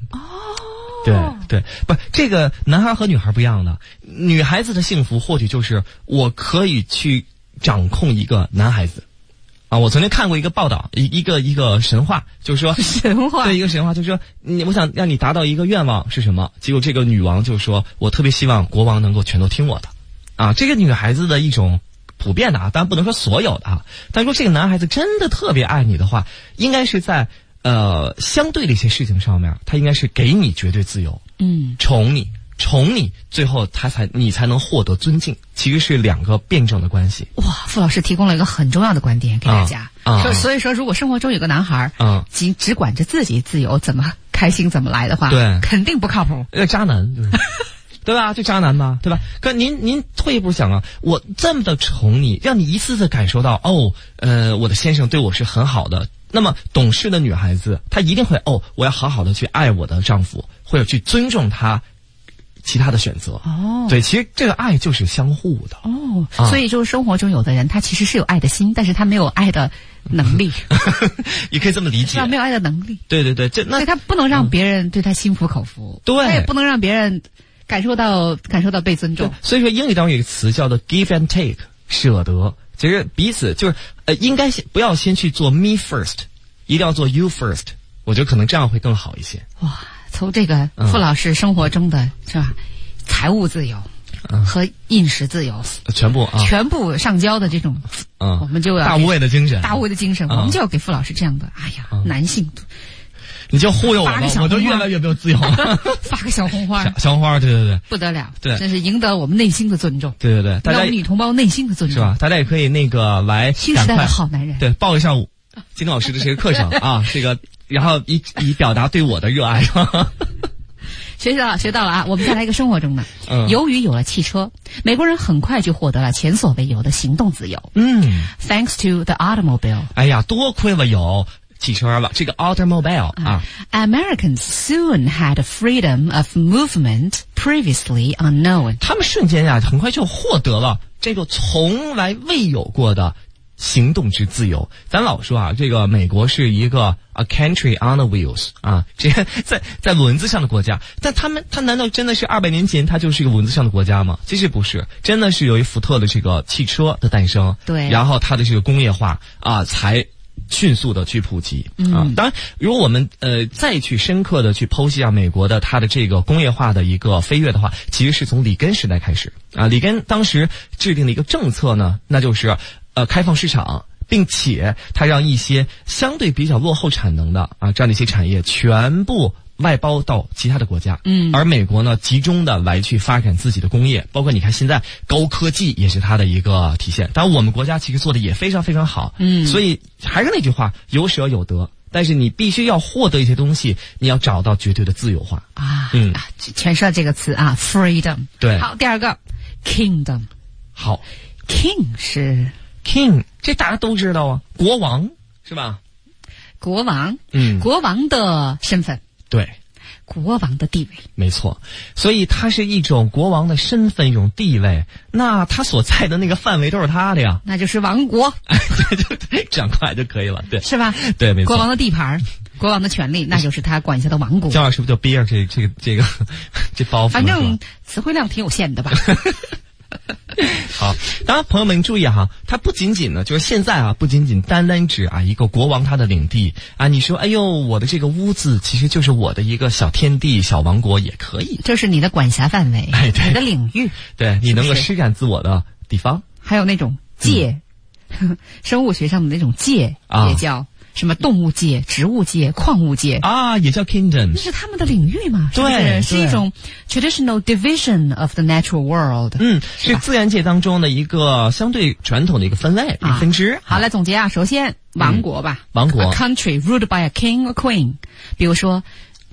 对，不，这个男孩和女孩不一样的。女孩子的幸福或许就是我可以去掌控一个男孩子。我曾经看过一个报道，一个神话，就是说神话， 对，一个神话，就是说我想让你达到一个愿望是什么？结果这个女王就说，我特别希望国王能够全都听我的。这个女孩子的一种普遍的当然不能说所有的但说这个男孩子真的特别爱你的话，应该是在相对的一些事情上面，他应该是给你绝对自由，宠你，最后你才能获得尊敬，其实是两个辩证的关系。 哇，傅老师提供了一个很重要的观点给大家。所以说，如果生活中有个男孩，只管着自己自由，怎么开心怎么来的话， 对， 肯定不靠谱。 渣男就是。对吧？就渣男嘛，对吧？可您退一步想啊，我这么的宠你，让你一次次感受到我的先生对我是很好的。那么懂事的女孩子，她一定会我要好好的去爱我的丈夫，或者去尊重他其他的选择。对，其实这个爱就是相互的。 所以就是生活中有的人，他其实是有爱的心，但是他没有爱的能力。 也可以这么理解， 没有爱的能力。 对， 所以他不能让别人对他心服口服， 对， 他也不能让别人感受到被尊重。 所以说英语当中有一个词叫做 give and take， 舍得，其实彼此就是应该不要先去做 me first， 一定要做 you first， 我觉得可能这样会更好一些。 哇，从这个傅老师生活中的是吧，财务自由和饮食自由全部上交的这种我们就要大无畏的精神， 我们就要给傅老师这样的男性。 你就忽悠我了，我就越来越没有自由了。 发个小红花， 小红花，对， 不得了， 对， 真是赢得我们内心的尊重。 对，大家女同胞内心的尊重是吧？大家也可以来新时代的好男人， 对，报一上午金东老师的这个课程这个，然后以表达对我的热爱。 学到了我们再来一个生活中的。由于有了汽车，美国人很快就获得了前所未有的行动自由。Thanks to the automobile。 哎呀，多亏了有汽车了，这个 automobile Americans soon had a freedom of movement previously unknown。他们瞬间很快就获得了这个从来未有过的行动之自由。咱老说这个美国是一个 a country on the wheels 这个在轮子上的国家，但他难道真的是200年前他就是一个轮子上的国家吗？其实不是，真的是由于福特的这个汽车的诞生， 对， 然后它的这个工业化才迅速的去普及当然，如果我们再去深刻的去剖析美国的它的这个工业化的一个飞跃的话，其实是从里根时代开始里根当时制定的一个政策呢，那就是开放市场，并且他让一些相对比较落后产能的这样的一些产业全部外包到其他的国家，而美国呢集中的来去发展自己的工业，包括你看现在高科技也是它的一个体现。当然我们国家其实做的也非常非常好，所以还是那句话，有舍有得，但是你必须要获得一些东西，你要找到绝对的自由化诠释了这个词freedom。 对， 好，第二个 kingdom。 好 ，king 是 king， 这大家都知道国王是吧？ 国王，国王的身份。 对， 国王的地位， 没错，所以他是一种国王的身份，一种地位，那他所在的那个范围都是他的呀， 那就是王国， 对，掌控就可以了，对， 是吧？ 对，没错， 国王的地盘，国王的权利，那就是他管辖的王国。 姜老师不就憋着这包袱？ 反正词汇量挺有限的吧。 好，当然朋友们注意它不仅仅呢，就是现在不仅仅单单指一个国王他的领地你说哎呦我的这个屋子其实就是我的一个小天地小王国也可以， 这是你的管辖范围， 对， 你的领域， 对，你能够施展自我的地方。 还有那种界，生物学上的那种界也叫什么动物界、植物界、矿物界也叫 kingdom， 那是他们的领域嘛？ 对， 是一种 traditional division of the natural world。 是自然界当中的一个相对传统的一个分类、一个分支。 好，来总结首先王国吧， 王国 ，a country ruled by a king or queen。比如说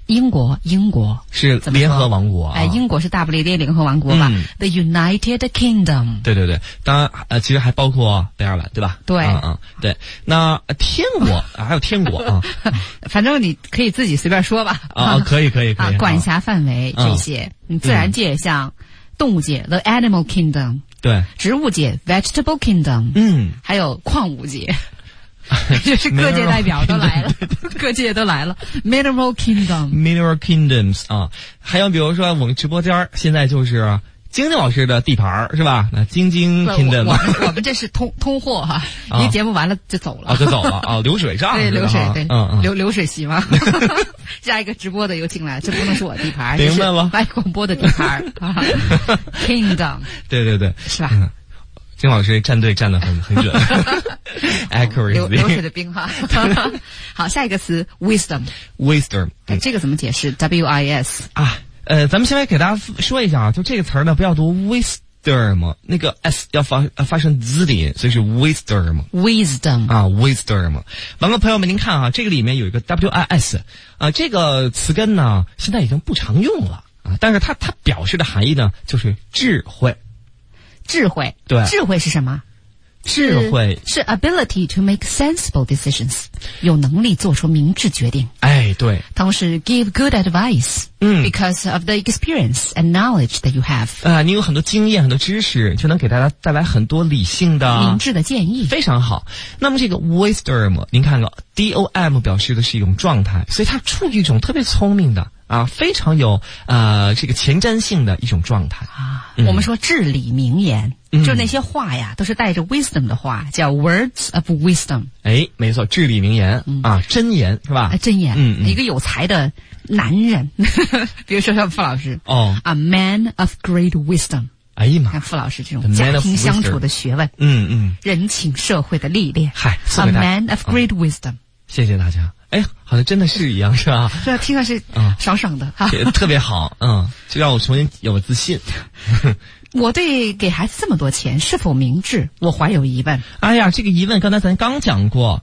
英国是联合王国啊。 英国是大不列颠联合王国吧？The United Kingdom。 对，当然其实还包括北爱尔兰，对吧？ 对， 对。那天国还有天国啊， 反正你可以自己随便说吧。 可以啊，管辖范围这些，自然界像动物界 The Animal Kingdom， 对， 植物界 Vegetable Kingdom， 还有矿物界。就是各界代表都来了，各界都来了。Mineral Kingdoms 啊，还有比如说我们直播间现在就是晶晶老师的地盘是吧？那晶晶 Kingdom， 我们这是通货哈，一节目完了就走了，就走了啊，流水账，对，流水，对，流水席嘛。下一个直播的又进来，这不能是我地盘，明白了，外广播的地盘Kingdom， 对，是吧？金老师站队站得很准，accuracy， 流水的兵哈。好，下一个词 wisdom， 这个怎么解释 ？W-I-S 啊，咱们先来给大家说一下啊，就这个词儿呢，不要读 wisdom， 那个 s 要发成 z 的音，所以是 wisdom 啊 wisdom。完了，朋友们，您看啊，这个里面有一个 W-I-S 啊，这个词根呢，现在已经不常用了啊，但是它表示的含义呢，就是智慧。对，智慧是什么？智慧是 ability to make sensible decisions， 有能力做出明智决定。哎，对。同时 give good advice， because of the experience and knowledge that you have。你有很多经验、很多知识，就能给大家带来很多理性的、明智的建议。非常好。那么这个 wisdom， 您看看 D-O-M 表示的是一种状态，所以它处于一种特别聪明的。非常有这个前瞻性的一种状态啊。我们说至理名言，就那些话呀，都是带着 wisdom 的话，叫 words of wisdom。哎，没错，至理名言啊，箴言是吧？箴言，一个有才的男人，比如说像傅老师，a man of great wisdom。哎呀妈！看傅老师这种家庭相处的学问，人情社会的历练，嗨 ，a man of great wisdom。谢谢大家。哎，好像真的是一样，是吧？对，听上去爽爽的哈，特别好，就让我重新有了自信。我对给孩子这么多钱是否明智，我怀有疑问。哎呀，这个疑问刚才咱刚讲过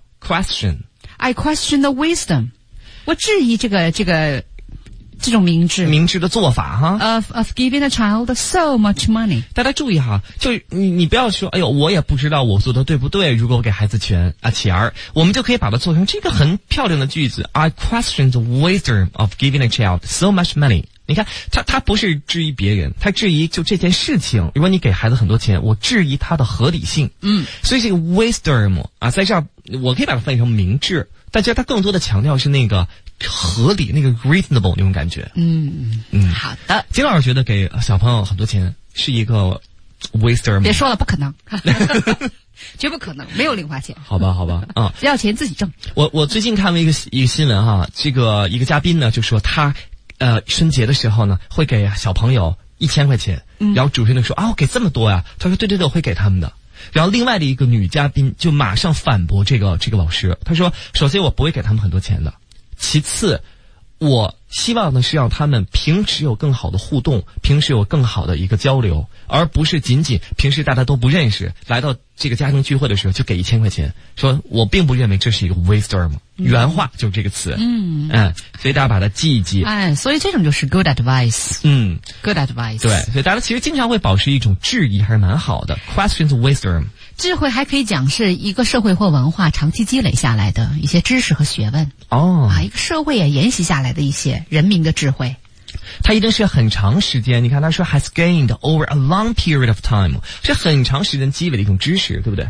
，I question the wisdom， 我质疑这种明智的做法哈。Of giving a child so much money。大家注意哈，就你不要说，哎呦，我也不知道我做的对不对。如果我给孩子钱，我们就可以把它做成这个很漂亮的句子。I question the wisdom of giving a child so much money。你看，他不是质疑别人，他质疑就这件事情。如果你给孩子很多钱，我质疑它的合理性。所以这个 wisdom 在这儿我可以把它翻译成明智，但其实它更多的强调是那个合理，那个 reasonable 那种感觉。好的。金老师觉得给小朋友很多钱是一个 wisdom。别说了，不可能，绝不可能，没有零花钱。好吧，要钱自己挣。我最近看了一个新闻哈，这个一个嘉宾呢就说他春节的时候呢会给小朋友1000块钱，然后主持人说我给这么多呀，他说对，我会给他们的。然后另外的一个女嘉宾就马上反驳这个老师，她说首先我不会给他们很多钱的，其次我希望的是让他们平时有更好的互动，平时有更好的一个交流，而不是仅仅平时大家都不认识，来到这个家庭聚会的时候就给1000块钱。说我并不认为这是一个 wisdom， 原话就是这个词。所以大家把它记一记。所以这种就是 good advice。good advice。对，所以大家其实经常会保持一种质疑，还是蛮好的。Questions wisdom。智慧还可以讲是一个社会或文化长期积累下来的一些知识和学问。一个社会也沿袭下来的一些人民的智慧。它一定是很长时间，你看他说 has gained over a long period of time， 是很长时间积累的一种知识，对不对？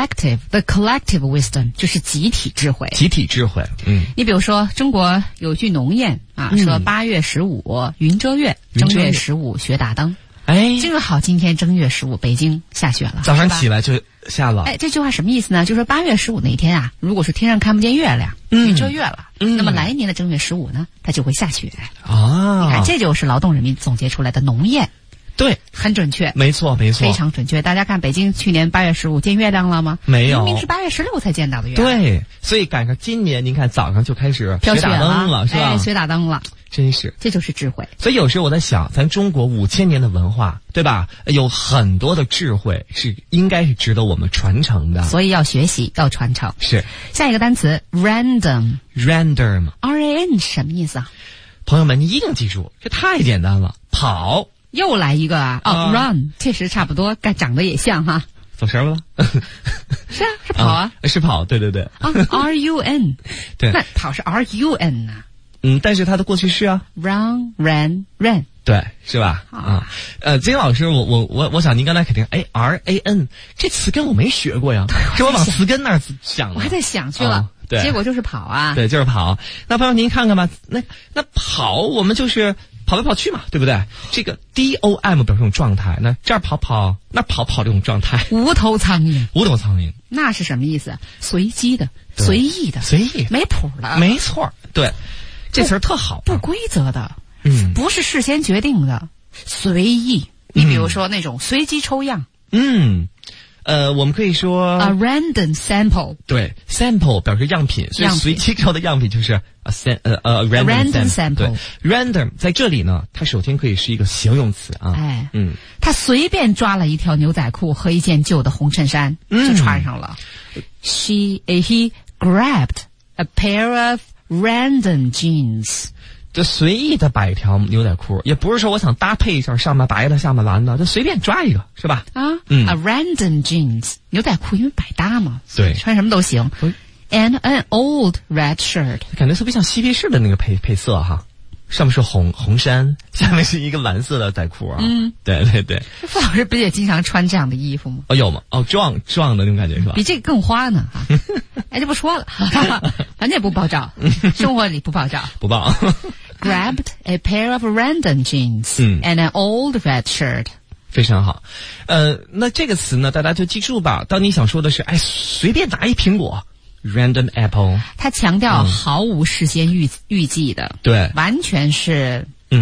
the collective wisdom 就是集体智慧。你比如说中国有句农谚说8月15云遮月，正月15雪打灯。正好今天正月15北京下雪了，早上起来就下了。这句话什么意思呢？就是说8月15那天如果是天上看不见月亮，云遮月了，那么来年的正月15呢，它就会下雪。你看，这就是劳动人民总结出来的农谚。对，很准确，没错，非常准确。大家看北京去年8月15见月亮了吗？没有，明明是8月16才见到的月亮。对，所以赶上今年，您看早上就开始雪打灯了，是吧？雪打灯了，真是，这就是智慧。所以有时候我在想，咱中国5000年的文化，对吧？有很多的智慧是应该是值得我们传承的，所以要学习，要传承。是。下一个单词 random， R-A-N 什么意思啊？ 朋友们，你一定记住，这太简单了，跑。 又来一个啊！run 确实差不多，长得也像哈。 走神了？ 是啊，是跑啊， 是跑，对对对。 啊 ，run， 对， 那跑是 run 呐。 但是它的过去式啊 ，run ran ran， 对，是吧？金老师，我想您刚才肯定ran 这词根我没学过呀，这我往词根那儿想了， 我还在想去了， 对， 结果就是跑啊， 对，就是跑。那朋友您看看吧，那跑我们就是跑来跑去嘛，对不对？这个 DOM 表示这种状态，那这儿跑，那跑这种状态， 无头苍蝇，那是什么意思？随机的，随意的， 随意， 没谱的， 没错，对，这词儿特好， 不规则的，不是事先决定的，随意。你比如说那种随机抽样， 我们可以说 a random sample， 对 ，sample 表示样品，所以随机抽的样品就是 random sample。对 ，random 在这里呢，它首先可以是一个形容词啊。 他随便抓了一条牛仔裤和一件旧的红衬衫，就穿上了。He grabbed a pair of random jeans。 就随意的摆一条牛仔裤，也不是说我想搭配一下上面白的下面蓝的，就随便抓一个，是吧 ？A random jeans 牛仔裤因为百搭嘛， 对， 穿什么都行。And an old red shirt， 感觉特别像嬉皮士的那个配色哈，上面是红衫，下面是一个蓝色的仔裤啊。对对对。 傅老师不也经常穿这样的衣服吗？ 有吗？壮的那种感觉是吧？ 比这个更花呢啊！就不说了，反正也不爆照，生活里不爆照， 不爆。 Grabbed a pair of random jeans and an old red shirt。 非常好，那这个词呢，大家就记住吧。当你想说的是，随便拿一苹果 ，random apple， 它强调毫无事先预计的， 对， 完全是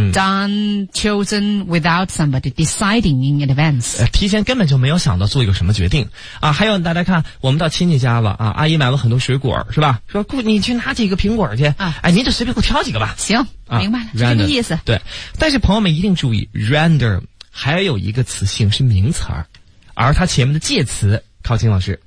done chosen without somebody deciding in advance。 提前根本就没有想到做一个什么决定啊。还有大家看，我们到亲戚家了啊，阿姨买了很多水果，是吧？说你去拿几个苹果去啊，您就随便给我挑几个吧。 行，明白了，是这个意思。 对，但是朋友们一定注意 ，random 还有一个词性是名词儿，而它前面的介词，靠近老师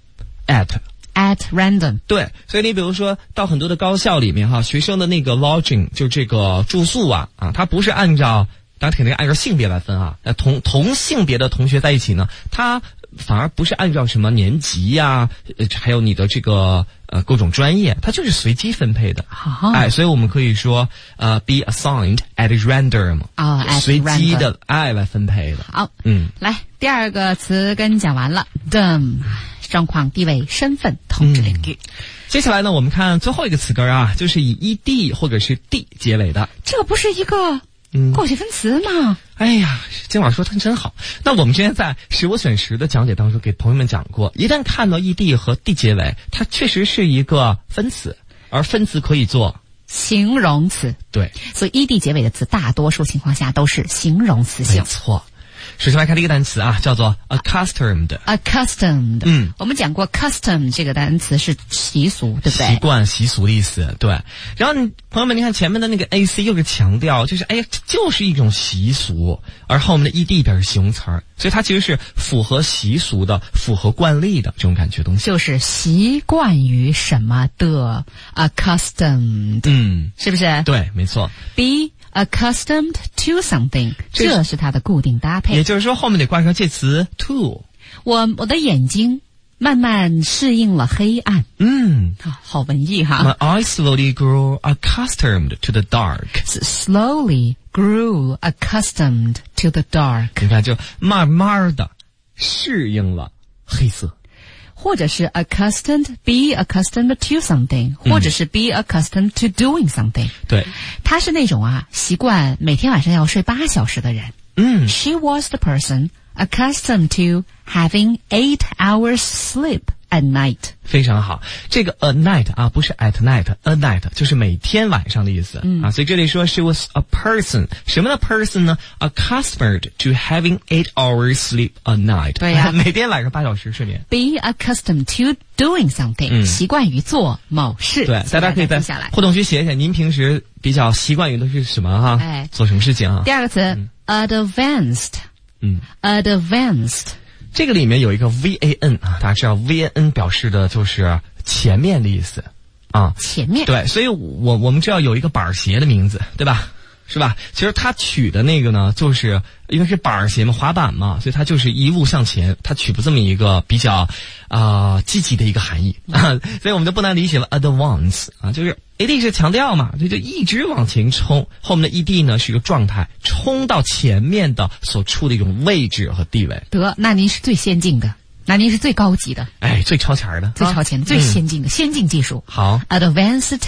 ，at random。 对，所以你比如说到很多的高校里面哈，学生的那个 lodging 就这个住宿啊，它不是按照，当然肯定按照性别来分啊，同性别的同学在一起呢，它反而不是按照什么年级呀，还有你的这个各种专业，它就是随机分配的。所以我们可以说be assigned at random 随机的来分配的。 好，来第二个词根讲完了 ，dom 状况、地位、身份、统治领域。 接下来呢，我们看最后一个词根啊，就是以 ed 或者是 d 结尾的。 这个不是一个过去分词吗？ 哎呀，金老师说他真好。那我们之前在识我选识的讲解当中给朋友们讲过，一旦看到 ed 和 d 结尾，它确实是一个分词，而分词可以做形容词。 对， 所以 ed 结尾的词大多数情况下都是形容词性。 没错。首先来看这个单词啊，叫做 accustomed。 我们讲过 custom 这个单词是习俗，对不对？ 习惯、习俗的意思，对。然后朋友们，你看前面的那个 ac 又是强调，就是就是一种习俗，而后面的 ed 表示形容词儿，所以它其实是符合习俗的、符合惯例的这种感觉东西。 就是习惯于什么的 accustomed，是不是？ 对，没错。 be accustomed to something， 这是它的固定搭配。 也就是说，后面得挂上介词 to。 我的眼睛慢慢适应了黑暗。好文艺哈。 My eyes slowly grew accustomed to the dark. Slowly grew accustomed to the dark. 你看，就慢慢的适应了黑色。 或者是 be accustomed to something， 或者是 be accustomed to doing something。 对， 他是那种习惯每天晚上要睡8小时的人。She was the person accustomed to having 8 hours sleep at night。 非常好，这个 a night 啊，不是 at night，a night 就是每天晚上的意思啊。所以这里说 she was a person， 什么的 person 呢 ？accustomed to having 8 hours sleep a night。 对呀， 每天晚上8小时睡眠。 Be accustomed to doing something，习惯于做某事。 对，大家可以在互动区写一写，您平时比较习惯于的是什么哈？做什么事情啊？ 第二个词 advanced。advanced。 这个里面有一个 van 啊，大家知道 van 表示的就是前面的意思啊， 前面。 对，所以我们知道有一个板鞋的名字，对吧？是吧？其实他取的那个呢，就是因为是板鞋嘛，滑板嘛，所以他就是一路向前，他取不这么一个比较积极的一个含义啊，所以我们就不难理解了 advance 啊，就是 AD 是强调嘛，就一直往前冲，后面的 ED 呢是一个状态，冲到前面的所处的一种位置和地位。 得，那您是最先进的。那您是最高级的， 哎，最超前的， 最超前的，最先进的，先进技术。 好 ，advanced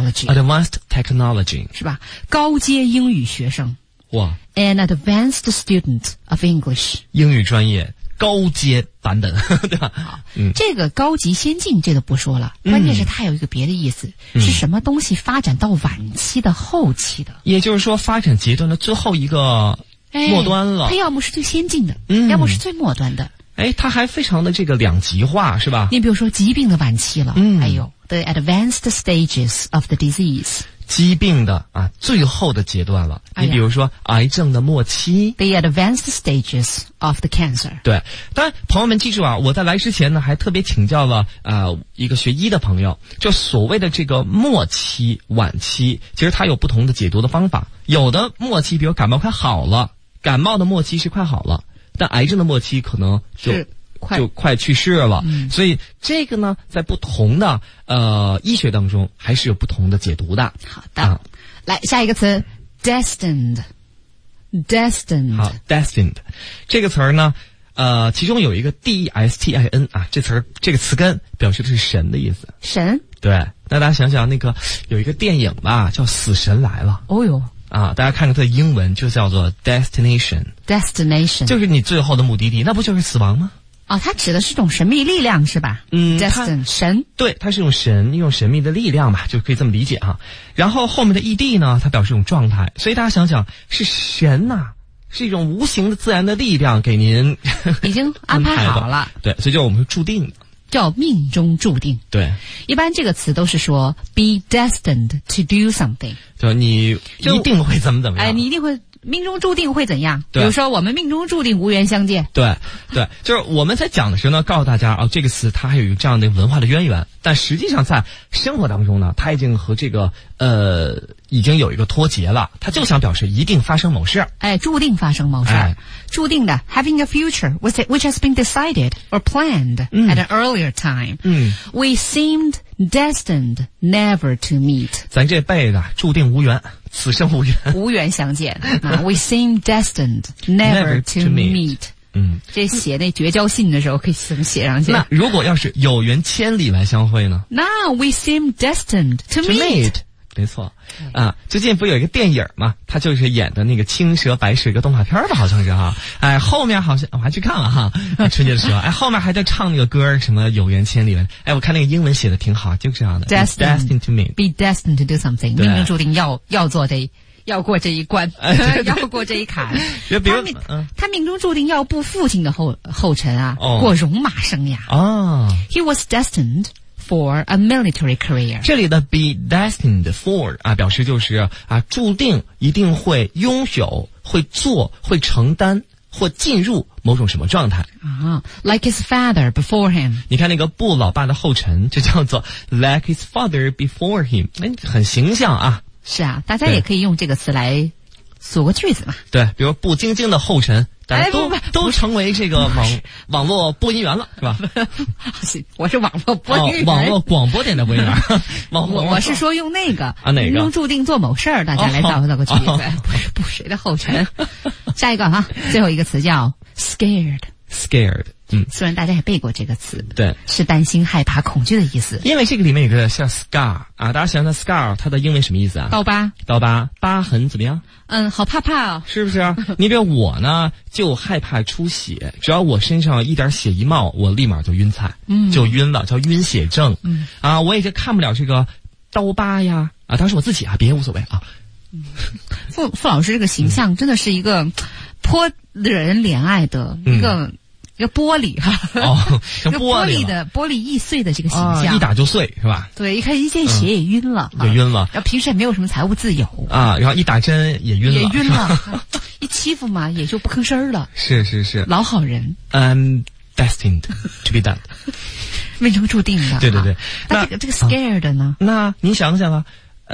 technology， 是吧？高阶英语学生， 哇 ，an advanced student of English， 英语专业高阶版本，对吧？ 好，这个高级先进这个不说了，关键是它有一个别的意思，是什么东西发展到晚期的后期的， 也就是说发展阶段的最后一个末端了。 它要么是最先进的，要么是最末端的。 哎，它还非常的这个两极化，是吧？ 你比如说疾病的晚期了，还有 the advanced stages of the disease， 疾病的最后的阶段了。你比如说癌症的末期 ，the advanced stages of the cancer。 对，当然朋友们记住啊，我在来之前呢，还特别请教了一个学医的朋友，就所谓的这个末期、晚期，其实它有不同的解读的方法。有的末期，比如感冒快好了，感冒的末期是快好了。但癌症的末期可能就快去世了，所以这个呢，在不同的医学当中还是有不同的解读的。 好的，来下一个词 ，destined。 好 ，destined 这个词儿呢，其中有一个 destin 啊，这个词根表示的是神的意思。 神。对， 那大家想想，那个有一个电影吧，叫《死神来了》。 哦哟。 大家看看它的英文就叫做 destination， 就是你最后的目的地，那不就是死亡吗？ 它指的是一种神秘力量是吧？destin 神， 对，它是一种神秘的力量吧，就可以这么理解哈。然后后面的 ed 呢，它表示一种状态，所以大家想想，是神呐，是一种无形的自然的力量给您已经安排好了， 对，所以就我们说注定的。 叫命中注定。 对， 一般这个词都是说 be destined to do something， 就你一定会怎么样。 哎，你一定会命中注定会怎样？比如说我们命中注定无缘相见。 对，就是我们在讲的时候呢，告诉大家这个词它还有这样的文化的渊源，但实际上在生活当中呢，它已经和这个已经有一个脱节了，它就想表示一定发生某事。 哎，注定发生某事，注定的 having a future which has been decided or planned at an earlier time. We seemed destined never to meet. 咱这辈子注定无缘，此生无缘， 无缘相见。We seem destined never to meet. 这写那绝交信的时候可以这么写上去。 那如果要是有缘千里来相会呢？ 那 we seem destined to meet. 没错最近不有一个电影嘛，他就是演的那个青蛇白蛇一个动画片吧，好像是哈。哎，后面好像我还去看了哈，春节的时候，哎，后面还在唱那个歌，什么有缘千里来。哎，我看那个英文写的挺好，就这样的。Destined to meet, be destined to do something， 命中注定要做要过这一关，要过这一坎。他命中注定要步父亲的后尘啊，过戎马生涯。He was destined for a military career。 这里的 be destined for 表示就是注定一定会拥有、会做、会承担或进入某种什么状态 like his father before him。 你看那个步老爸的后尘就叫做 like his father before him， 很形象啊。 是啊，大家也可以用这个词来组个句子嘛。 对，比如步晶晶的后尘，大家都成为这个网络播音员了，是吧？ 我是网络播音员， 网络广播点的播音员。 我是说用那个哪个？ 命中注定做某事儿，大家来造个句子，不是步谁的后尘。下一个哈，最后一个词叫 scared。虽然大家也背过这个词， 对， 是担心、害怕、恐惧的意思。 因为这个里面有个像 scar 大家想想 scar 它的英文什么意思啊？ 刀疤， 疤痕怎么样？ 好怕啊， 是不是？你比如我呢，就害怕出血，只要我身上一点血一冒，我立马就晕菜，就晕了，叫晕血症。我也就看不了这个刀疤呀，当时我自己别无所谓啊。 傅老师这个形象真的是一个颇惹人怜爱的一个玻璃像玻璃易碎的这个形象， 一打就碎是吧？ 对，一看一见血也晕了， 晕了。 然后平时也没有什么财务自由然后一打针也晕了， 一欺负嘛也就不吭声了。 是， 老好人。 destined to be done， 命中注定的。 对对对。 那这个 scared 呢？ 那您想想啊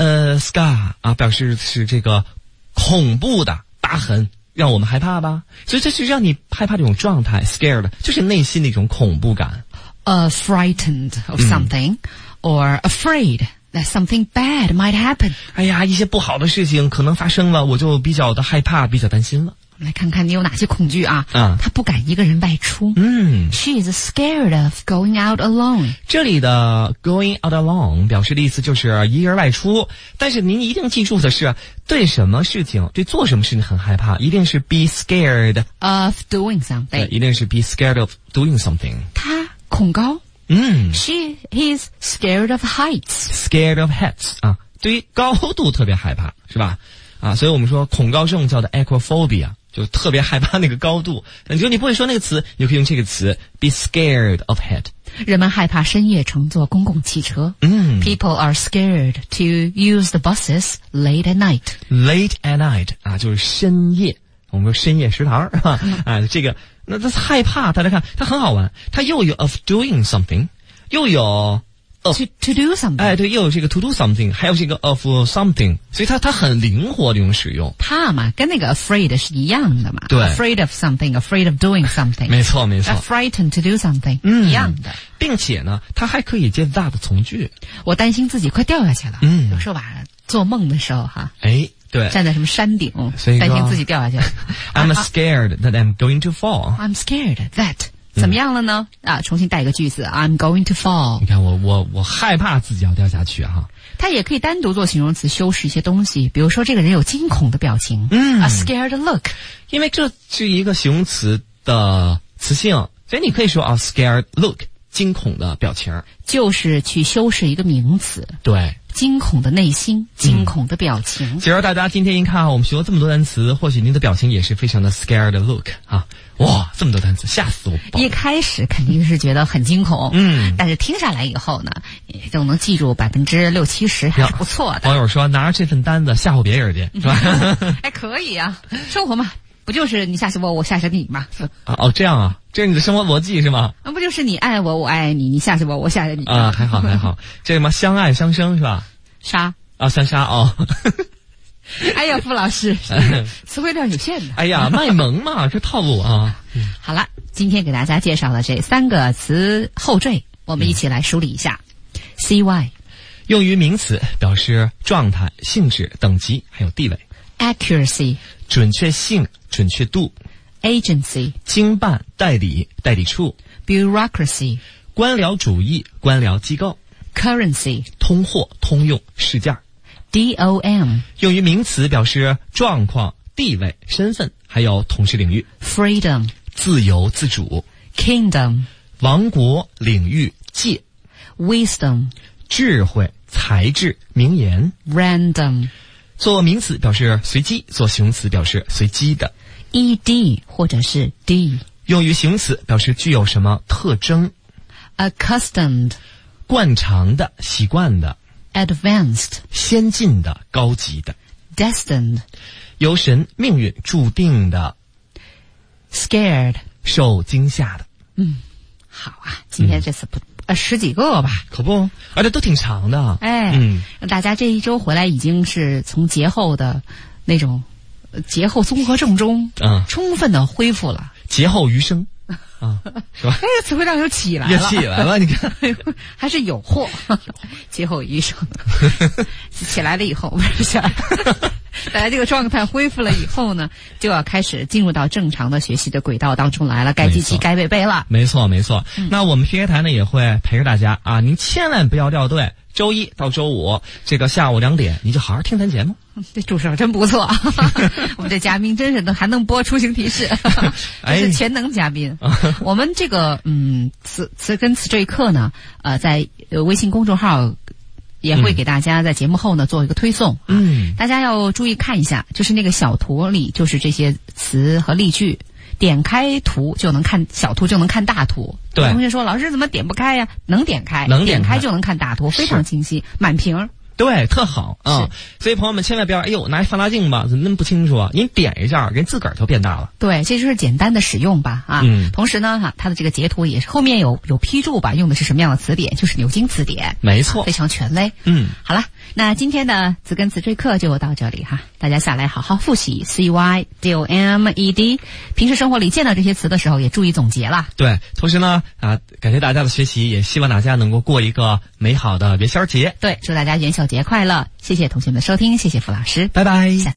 ，scar 啊，表示是这个恐怖的疤痕，让我们害怕吧。所以这是让你害怕这种状态 ，scared 就是内心的一种恐怖感。 Frightened of something, or afraid that something bad might happen. 哎呀，一些不好的事情可能发生了，我就比较的害怕，比较担心了。 我们来看看你有哪些恐惧啊？他不敢一个人外出。She is scared of going out alone. 这里的 going out alone 表示的意思就是一个人外出，但是您一定记住的是，对什么事情，对做什么事情很害怕，一定是 be scared of doing something. 对，一定是 be scared of doing something. 他恐高。He is scared of heights. Scared of heights 啊，对于高度特别害怕，是吧？所以我们说恐高症叫做 acrophobia， 就特别害怕那个高度。你说你不会说那个词，你就可以用这个词 be scared of height。 人们害怕深夜乘坐公共汽车。People are scared to use the buses late at night. Late at night 啊，就是深夜。我们说深夜食堂是吧？这个那他害怕，大家看它很好玩，它又有 of doing something， 又有 to do something。 对，又有这个 to do something， 还有这个 of something， 所以它很灵活这种使用。 怕嘛，跟那个 afraid 是一样的嘛。 对 ，afraid of something, afraid of doing something。 没错。 frightened to do something，一样的。 并且呢，它还可以接 that 从句。 我担心自己快掉下去了。有时候晚上做梦的时候哈。 对， 站在什么山顶，担心自己掉下去。 I'm scared that I'm going to fall. I'm scared that 怎么样了呢？重新带一个句子 ，I'm going to fall。 你看我害怕自己要掉下去哈。 它也可以单独做形容词修饰一些东西，比如说这个人有惊恐的表情，a scared look。 因为这是一个形容词的词性，所以你可以说a scared look， 惊恐的表情， 就是去修饰一个名词。 对。 惊恐的内心，惊恐的表情。 其实大家今天一看我们学了这么多单词，或许您的表情也是非常的 scared look 啊！哇，这么多单词，吓死我！ 一开始肯定是觉得很惊恐，但是听下来以后呢，也就能记住60%-70%，还是不错的。 网友说拿着这份单子吓唬别人去，是吧？ 还可以啊，生活嘛，不就是你吓死我，我吓死你吗？ 这样啊，这是你的生活逻辑是吗？ 不就是你爱我，我爱你，你吓死我，我吓死你啊？还好，这什么相爱相生是吧？ 杀相杀哦。 哎呀，傅老师，词汇量有限的。 哎呀，卖萌嘛，这套路啊。 好了，今天给大家介绍了这3个词后缀，我们一起来梳理一下。CY 用于名词，表示状态、性质、等级还有地位。 Accuracy 准确性、准确度。 Agency 经办、代理、代理处。 Bureaucracy 官僚主义、官僚机构。 Currency 通货、通用、市价。 DOM 用于名词，表示状况、地位、身份还有统治领域。 Freedom 自由自主。 Kingdom 王国、领域、界。 Wisdom 智慧、才智、名言。 Random 做名词表示随机，做形容词表示随机的。 ED 或者是 D 用于形容词，表示具有什么特征。 Accustomed 惯常的、习惯的。 Advanced 先进的、高级的。 Destined 由神命运注定的。 Scared 受惊吓的。 好啊，今天这次10几个吧， 可不，而且都挺长的。 大家这一周回来已经是从节后的那种节后综合症中充分的恢复了。 节后余生是吧？ 词汇量又起来了， 也起来了，你看， 还是有货。节后余生起来了以后，不是大家这个状态恢复了以后呢，就要开始进入到正常的学习的轨道当中来了，该记记该背背了。 没错。那我们 PK 台呢也会陪着大家啊，您千万不要掉队。周一到周五这个下午2点，你就好好听咱节目。 这主持人真不错，我们这嘉宾真是还能播出行提示，这是全能嘉宾。我们这个词根词缀课呢，在微信公众号也会给大家在节目后呢做一个推送。大家要注意看一下，就是那个小图里就是这些词和例句。点开图就能看小图，就能看大图。 对， 同学说老师怎么点不开呀？能点开，点开就能看大图，非常清晰，满屏。 对，特好啊！所以朋友们千万不要，哎呦，拿一放大镜吧，怎么那么不清楚啊？您点一下，人自个儿就变大了。 对，这就是简单的使用吧啊。同时呢，它的这个截图也是后面有批注吧，用的是什么样的词典？就是牛津词典， 没错， 非常权威。好了，那今天的词根词缀课就到这里哈，大家下来好好复习 CYDOMED， 平时生活里见到这些词的时候也注意总结啦。 对，同时呢感谢大家的学习，也希望大家能够过一个美好的元宵节。 对，祝大家元宵节快乐！谢谢同学们的收听，谢谢付老师， 拜拜。